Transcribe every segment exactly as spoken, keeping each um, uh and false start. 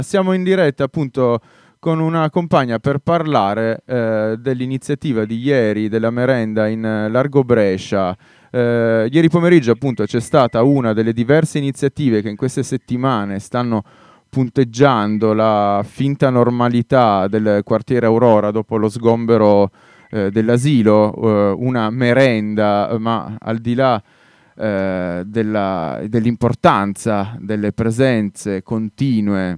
Siamo in diretta appunto con una compagna per parlare eh, dell'iniziativa di ieri della merenda in eh, Largo Brescia. Eh, ieri pomeriggio appunto c'è stata una delle diverse iniziative che in queste settimane stanno punteggiando la finta normalità del quartiere Aurora dopo lo sgombero eh, dell'asilo, eh, una merenda, ma al di là eh, della- dell'importanza delle presenze continue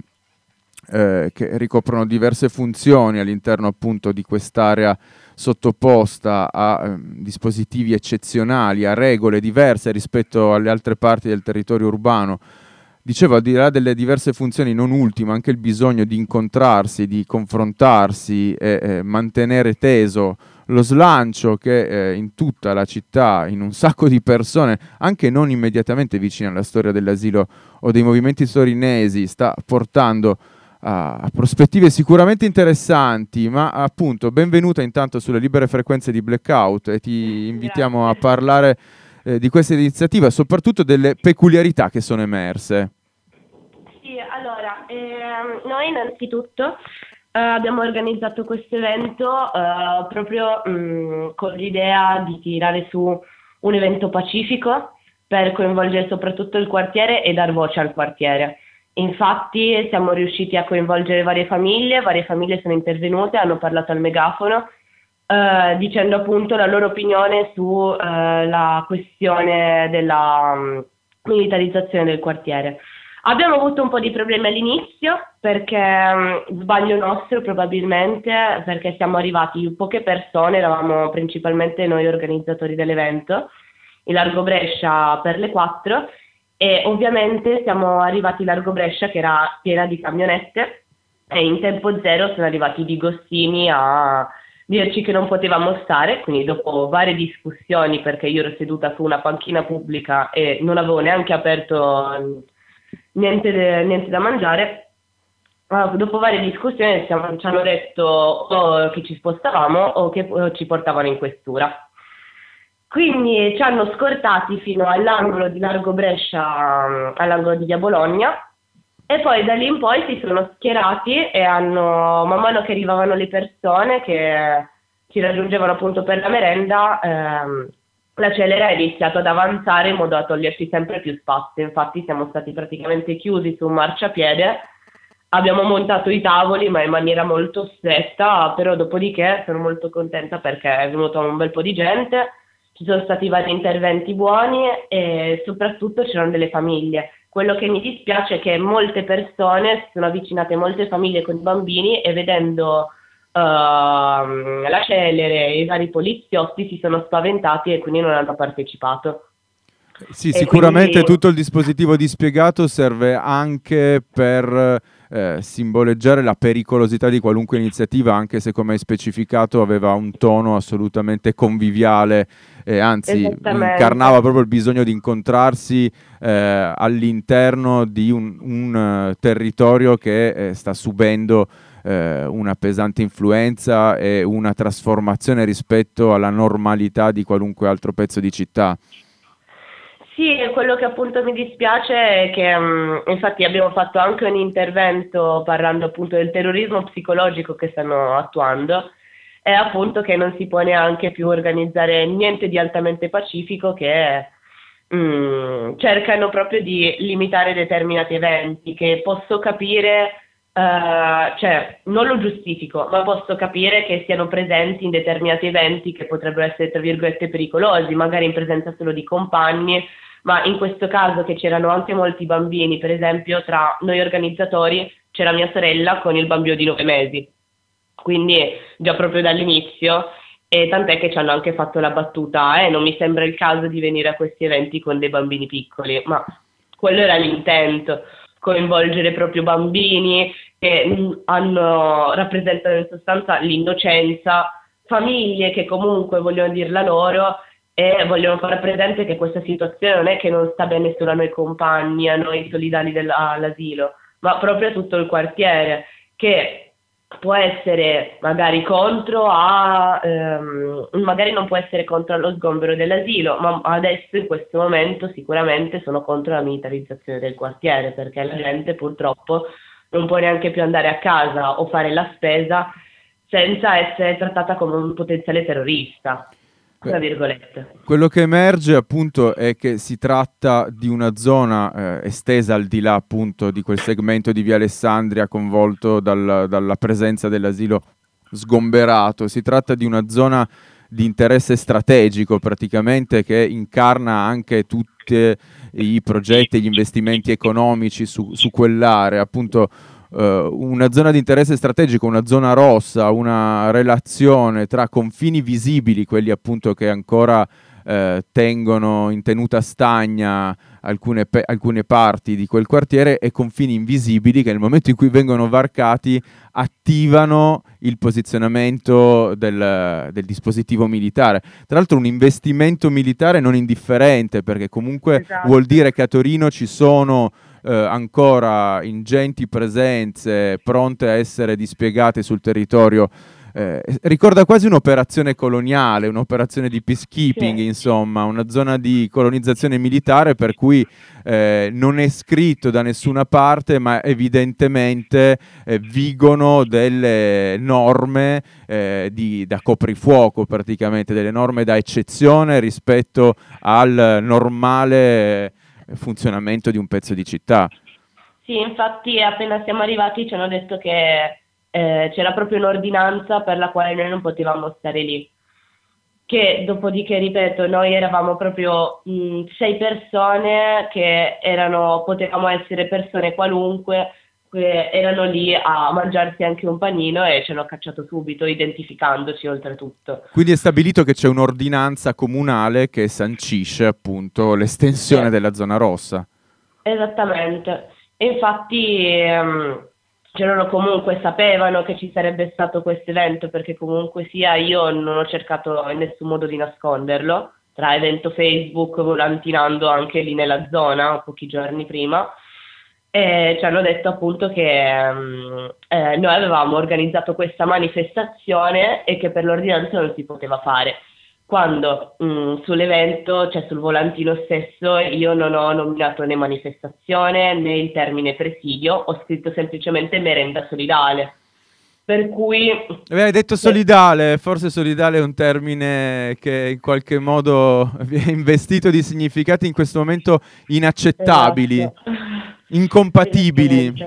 eh, che ricoprono diverse funzioni all'interno appunto di quest'area sottoposta a eh, dispositivi eccezionali, a regole diverse rispetto alle altre parti del territorio urbano. Dicevo, al di là delle diverse funzioni, non ultima anche il bisogno di incontrarsi, di confrontarsi e eh, mantenere teso lo slancio che eh, in tutta la città, in un sacco di persone, anche non immediatamente vicine alla storia dell'asilo o dei movimenti torinesi, sta portando a prospettive sicuramente interessanti, ma appunto benvenuta intanto sulle libere frequenze di Blackout e ti invitiamo a Grazie. parlare eh, di questa iniziativa, soprattutto delle peculiarità che sono emerse. Sì, allora, ehm, noi innanzitutto eh, abbiamo organizzato questo evento eh, proprio mh, con l'idea di tirare su un evento pacifico per coinvolgere soprattutto il quartiere e dar voce al quartiere. Infatti siamo riusciti a coinvolgere varie famiglie, varie famiglie sono intervenute, hanno parlato al megafono eh, dicendo appunto la loro opinione sulla questione della mh, militarizzazione del quartiere. Abbiamo avuto un po' di problemi all'inizio perché, mh, sbaglio nostro probabilmente, perché siamo arrivati poche persone, eravamo principalmente noi organizzatori dell'evento, in Largo Brescia per le quattro e ovviamente siamo arrivati in Largo Brescia che era piena di camionette e in tempo zero sono arrivati i bigostini a dirci che non potevamo stare, quindi dopo varie discussioni, perché io ero seduta su una panchina pubblica e non avevo neanche aperto niente, de- niente da mangiare, ah, dopo varie discussioni siamo- ci hanno detto o che ci spostavamo o che eh, ci portavano in questura. Quindi ci hanno scortati fino all'angolo di Largo Brescia, mm, all'angolo di Via Bologna, e poi da lì in poi si sono schierati e hanno, man mano che arrivavano le persone che ci raggiungevano appunto per la merenda, ehm, la celere ha iniziato ad avanzare in modo da toglierci sempre più spazio. Infatti siamo stati praticamente chiusi su un marciapiede, abbiamo montato i tavoli ma in maniera molto stretta, però dopodiché sono molto contenta perché è venuto un bel po' di gente, ci sono stati vari interventi buoni e soprattutto c'erano delle famiglie. Quello che mi dispiace è che molte persone si sono avvicinate, molte famiglie con i bambini e vedendo ehm, la celere e i vari poliziotti si sono spaventati e quindi non hanno partecipato. Sì, E quindi sicuramente tutto il dispositivo dispiegato serve anche per eh, simboleggiare la pericolosità di qualunque iniziativa, anche se, come hai specificato, aveva un tono assolutamente conviviale e anzi esattamente. incarnava proprio il bisogno di incontrarsi eh, all'interno di un, un, eh, territorio che eh, sta subendo eh, una pesante influenza e una trasformazione rispetto alla normalità di qualunque altro pezzo di città. Sì, e quello che appunto mi dispiace è che mh, infatti abbiamo fatto anche un intervento parlando appunto del terrorismo psicologico che stanno attuando e appunto che non si può neanche più organizzare niente di altamente pacifico che mh, cercano proprio di limitare determinati eventi che posso capire, eh, cioè non lo giustifico, ma posso capire che siano presenti in determinati eventi che potrebbero essere tra virgolette pericolosi, magari in presenza solo di compagni, ma in questo caso che c'erano anche molti bambini, per esempio tra noi organizzatori c'era mia sorella con il bambino di nove mesi, quindi già proprio dall'inizio, e tant'è che ci hanno anche fatto la battuta, eh, non mi sembra il caso di venire a questi eventi con dei bambini piccoli, ma quello era l'intento, coinvolgere proprio bambini che mh, hanno, rappresentano in sostanza l'innocenza, famiglie che comunque vogliono dir la loro e vogliono fare presente che questa situazione non è che non sta bene solo a noi compagni, a noi solidali della- all'asilo, ma proprio a tutto il quartiere, che può essere magari contro a, ehm, magari non può essere contro lo sgombero dell'asilo, ma adesso in questo momento sicuramente sono contro la militarizzazione del quartiere, perché la gente purtroppo non può neanche più andare a casa o fare la spesa senza essere trattata come un potenziale terrorista, Beh, tra virgolette. quello che emerge appunto è che si tratta di una zona eh, estesa al di là appunto di quel segmento di Via Alessandria convolto dal- dalla presenza dell'asilo sgomberato. Si tratta di una zona di interesse strategico praticamente che incarna anche tutti i progetti e gli investimenti economici su, su quell'area, appunto eh, una zona di interesse strategico, una zona rossa, una relazione tra confini visibili, quelli appunto che ancora eh, tengono in tenuta stagna alcune, pe- alcune parti di quel quartiere, e confini invisibili che nel momento in cui vengono varcati attivano il posizionamento del, del dispositivo militare. Tra l'altro un investimento militare non indifferente, perché comunque vuol Esatto. dire che a Torino ci sono eh, ancora ingenti presenze pronte a essere dispiegate sul territorio. Eh, ricorda quasi un'operazione coloniale, un'operazione di peacekeeping, Sì. insomma, una zona di colonizzazione militare per cui eh, non è scritto da nessuna parte, ma evidentemente eh, vigono delle norme eh, di, da coprifuoco, praticamente, delle norme da eccezione rispetto al normale eh, funzionamento di un pezzo di città. Sì, infatti appena siamo arrivati ci hanno detto che eh, c'era proprio un'ordinanza per la quale noi non potevamo stare lì. Che dopodiché, ripeto, noi eravamo proprio mh, sei persone che erano, potevamo essere persone qualunque, che erano lì a mangiarsi anche un panino e ci hanno cacciato subito, identificandoci oltretutto. Quindi è stabilito che c'è un'ordinanza comunale che sancisce appunto Sì. l'estensione della zona rossa. Esattamente, e infatti ehm, cioè loro comunque sapevano che ci sarebbe stato questo evento perché comunque sia io non ho cercato in nessun modo di nasconderlo, tra evento Facebook, volantinando anche lì nella zona pochi giorni prima, e ci hanno detto appunto che ehm, eh, noi avevamo organizzato questa manifestazione e che per l'ordinanza non si poteva fare quando mh, sull'evento, cioè sul volantino stesso, io non ho nominato né manifestazione né il termine presidio, ho scritto semplicemente merenda solidale. Per cui, Eh, hai detto beh, solidale, forse solidale è un termine che in qualche modo viene investito di significati in questo momento inaccettabili, esatto, incompatibili. esattamente.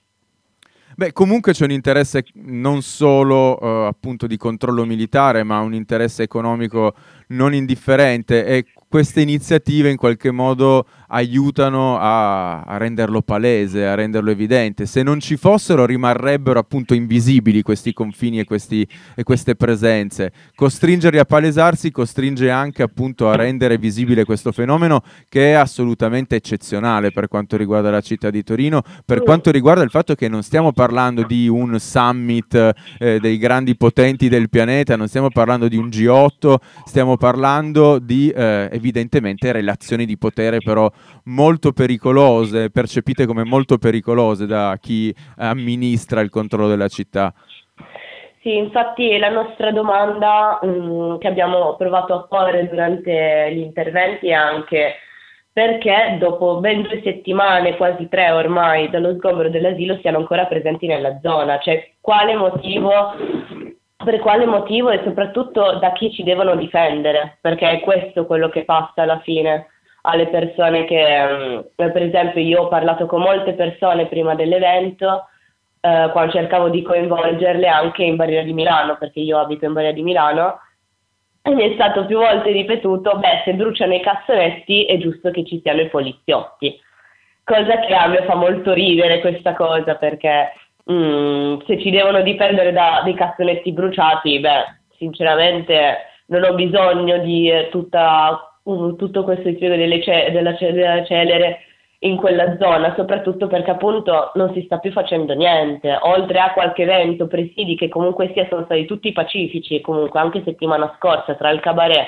Beh, comunque c'è un interesse non solo eh, appunto di controllo militare, ma un interesse economico non indifferente, e queste iniziative in qualche modo aiutano a, a renderlo palese, a renderlo evidente. Se non ci fossero, rimarrebbero appunto invisibili questi confini e, questi, e queste presenze. Costringerli a palesarsi costringe anche appunto a rendere visibile questo fenomeno, che è assolutamente eccezionale per quanto riguarda la città di Torino, per Mm. quanto riguarda il fatto che non stiamo parlando di un summit eh, dei grandi potenti del pianeta, non stiamo parlando di un G otto, stiamo parlando di eh, evidentemente relazioni di potere però molto pericolose, percepite come molto pericolose da chi amministra il controllo della città. Sì, infatti la nostra domanda mm, che abbiamo provato a porre durante gli interventi è anche perché dopo ben due settimane, quasi tre ormai, dallo sgombero dell'asilo siano ancora presenti nella zona, cioè quale motivo, per quale motivo e soprattutto da chi ci devono difendere, perché è questo quello che passa alla fine alle persone che, mm, per esempio io ho parlato con molte persone prima dell'evento eh, quando cercavo di coinvolgerle anche in Barriera di Milano, perché io abito in Barriera di Milano, e mi è stato più volte ripetuto, beh, se bruciano i cassonetti è giusto che ci siano i poliziotti. Cosa che a me fa molto ridere questa cosa, perché mm, se ci devono difendere da dei cassonetti bruciati, beh, sinceramente non ho bisogno di eh, tutta, mm, tutto questo insieme delle ce- della, ce- della celere in quella zona, soprattutto perché appunto non si sta più facendo niente, oltre a qualche evento, presidi che comunque sia sono stati tutti pacifici, comunque anche settimana scorsa tra il cabaret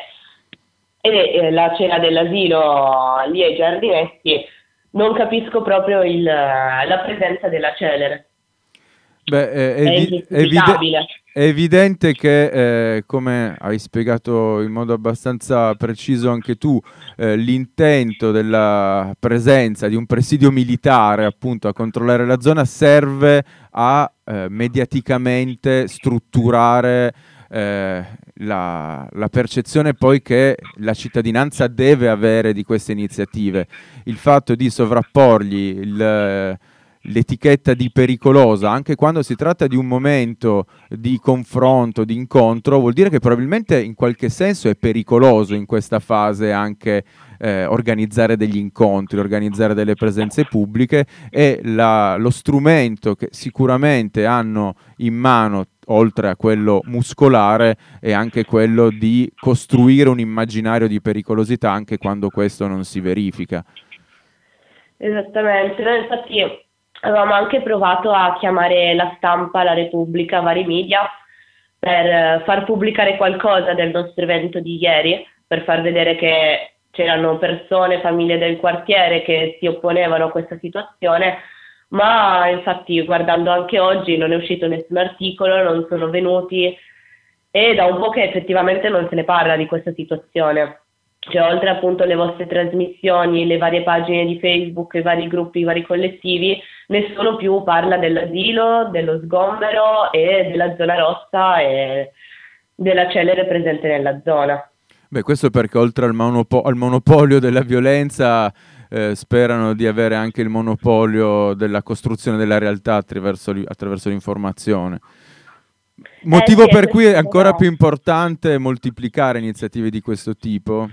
e eh, la cena dell'asilo lì ai giardinetti, non capisco proprio il, la presenza della celere, Beh, è, è evi- è evide- ingiustificabile. È evidente che, eh, come hai spiegato in modo abbastanza preciso anche tu, eh, l'intento della presenza di un presidio militare appunto a controllare la zona serve a eh, mediaticamente strutturare eh, la, la percezione poi che la cittadinanza deve avere di queste iniziative. Il fatto di sovrapporgli il l'etichetta di pericolosa, anche quando si tratta di un momento di confronto, di incontro, vuol dire che probabilmente in qualche senso è pericoloso in questa fase anche eh, organizzare degli incontri, organizzare delle presenze pubbliche e la, lo strumento che sicuramente hanno in mano, oltre a quello muscolare, è anche quello di costruire un immaginario di pericolosità anche quando questo non si verifica. Esattamente, noi infatti avevamo anche provato a chiamare la stampa, la Repubblica, vari media per eh, far pubblicare qualcosa del nostro evento di ieri, per far vedere che c'erano persone, famiglie del quartiere che si opponevano a questa situazione, ma infatti guardando anche oggi non è uscito nessun articolo, non sono venuti e da un po' che effettivamente non se ne parla di questa situazione. Cioè, oltre appunto alle vostre trasmissioni, le varie pagine di Facebook, i vari gruppi, i vari collettivi, nessuno più parla dell'asilo, dello sgombero e della zona rossa e della celere presente nella zona. Beh, questo perché oltre al, monopo- al monopolio della violenza eh, sperano di avere anche il monopolio della costruzione della realtà attraverso, li- attraverso l'informazione. Eh Motivo sì, è per cui è questo ancora più però. importante moltiplicare iniziative di questo tipo.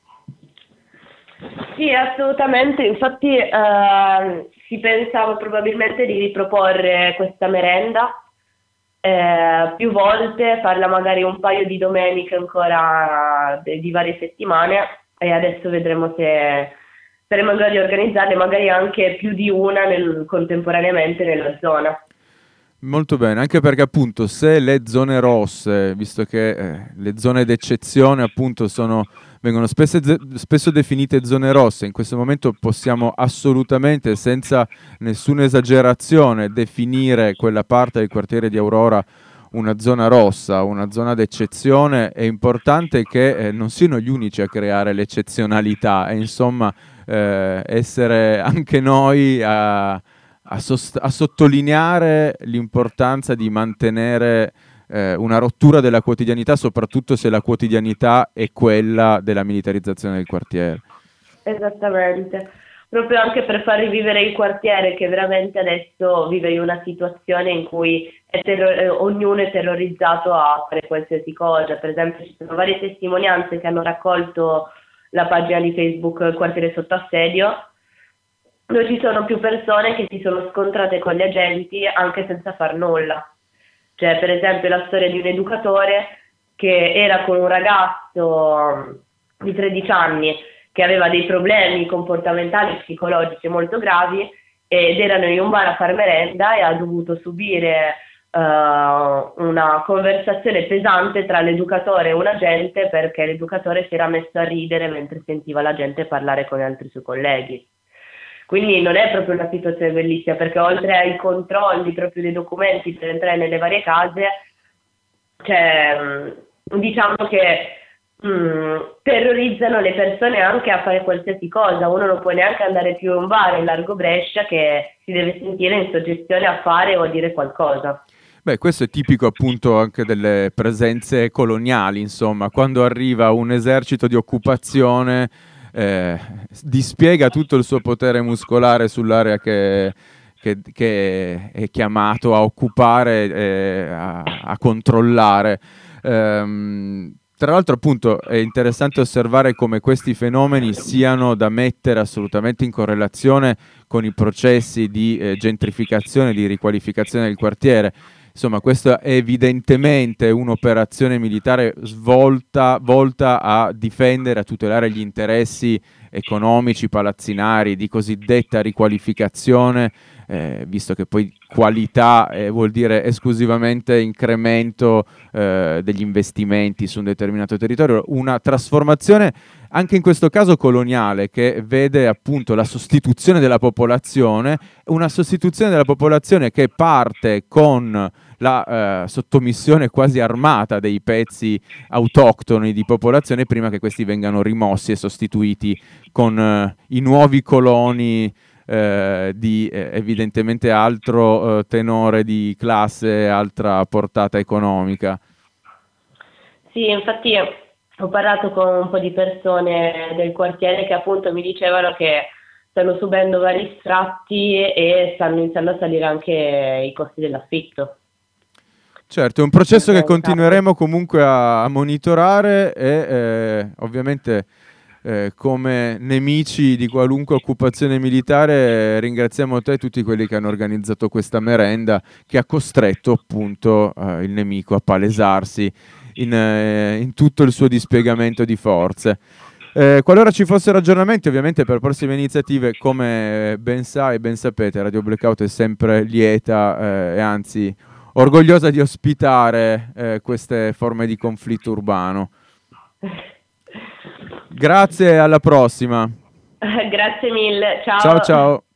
Sì, assolutamente, infatti eh, si pensava probabilmente di riproporre questa merenda eh, più volte, farla magari un paio di domeniche ancora de- di varie settimane e adesso vedremo se saremo in grado di organizzarle magari anche più di una nel- contemporaneamente nella zona. Molto bene, anche perché appunto se le zone rosse, visto che eh, le zone d'eccezione appunto sono, vengono spesso, spesso definite zone rosse, in questo momento possiamo assolutamente, senza nessuna esagerazione, definire quella parte del quartiere di Aurora una zona rossa, una zona d'eccezione, è importante che eh, non siano gli unici a creare l'eccezionalità e insomma eh, essere anche noi a, a, sost- a sottolineare l'importanza di mantenere eh, una rottura della quotidianità, soprattutto se la quotidianità è quella della militarizzazione del quartiere. Esattamente, proprio anche per far rivivere il quartiere che veramente adesso vive in una situazione in cui è terro- eh, ognuno è terrorizzato a fare qualsiasi cosa. Per esempio ci sono varie testimonianze che hanno raccolto la pagina di Facebook Quartiere Sotto Assedio, dove ci sono più persone che si sono scontrate con gli agenti anche senza far nulla. Cioè, per esempio, la storia di un educatore che era con un ragazzo di tredici anni che aveva dei problemi comportamentali e psicologici molto gravi ed erano in un bar a far merenda e ha dovuto subire uh, una conversazione pesante tra l'educatore e un agente perché l'educatore si era messo a ridere mentre sentiva la gente parlare con gli altri suoi colleghi. Quindi non è proprio una situazione bellissima perché oltre ai controlli proprio dei documenti per entrare nelle varie case, cioè, diciamo che mh, terrorizzano le persone anche a fare qualsiasi cosa. Uno non può neanche andare più in un bar in Largo Brescia che si deve sentire in suggestione a fare o a dire qualcosa. Beh, questo è tipico appunto anche delle presenze coloniali, insomma, quando arriva un esercito di occupazione eh, dispiega tutto il suo potere muscolare sull'area che, che- che è chiamato a occupare e a, a controllare. Ehm, tra l'altro, appunto, è interessante osservare come questi fenomeni siano da mettere assolutamente in correlazione con i processi di eh, gentrificazione, di riqualificazione del quartiere. Insomma, questa è evidentemente un'operazione militare svolta, volta a difendere, a tutelare gli interessi economici, palazzinari, di cosiddetta riqualificazione, eh, visto che poi qualità eh, vuol dire esclusivamente incremento eh, degli investimenti su un determinato territorio, una trasformazione anche in questo caso coloniale, che vede appunto la sostituzione della popolazione, una sostituzione della popolazione che parte con la eh, sottomissione quasi armata dei pezzi autoctoni di popolazione prima che questi vengano rimossi e sostituiti con eh, i nuovi coloni eh, di eh, evidentemente altro eh, tenore di classe, altra portata economica. Sì, infatti ho parlato con un po' di persone del quartiere che appunto mi dicevano che stanno subendo vari sfratti e stanno iniziando a salire anche i costi dell'affitto. Certo, è un processo che Nel caso. continueremo comunque a, a monitorare e eh, ovviamente eh, come nemici di qualunque occupazione militare eh, ringraziamo te e tutti quelli che hanno organizzato questa merenda che ha costretto appunto eh, il nemico a palesarsi in, eh, in tutto il suo dispiegamento di forze. Eh, qualora ci fossero aggiornamenti, ovviamente per prossime iniziative, come ben sai e ben sapete, Radio Blackout è sempre lieta eh, e anzi orgogliosa di ospitare eh, queste forme di conflitto urbano. Grazie, alla prossima. Grazie mille, Ciao ciao. ciao.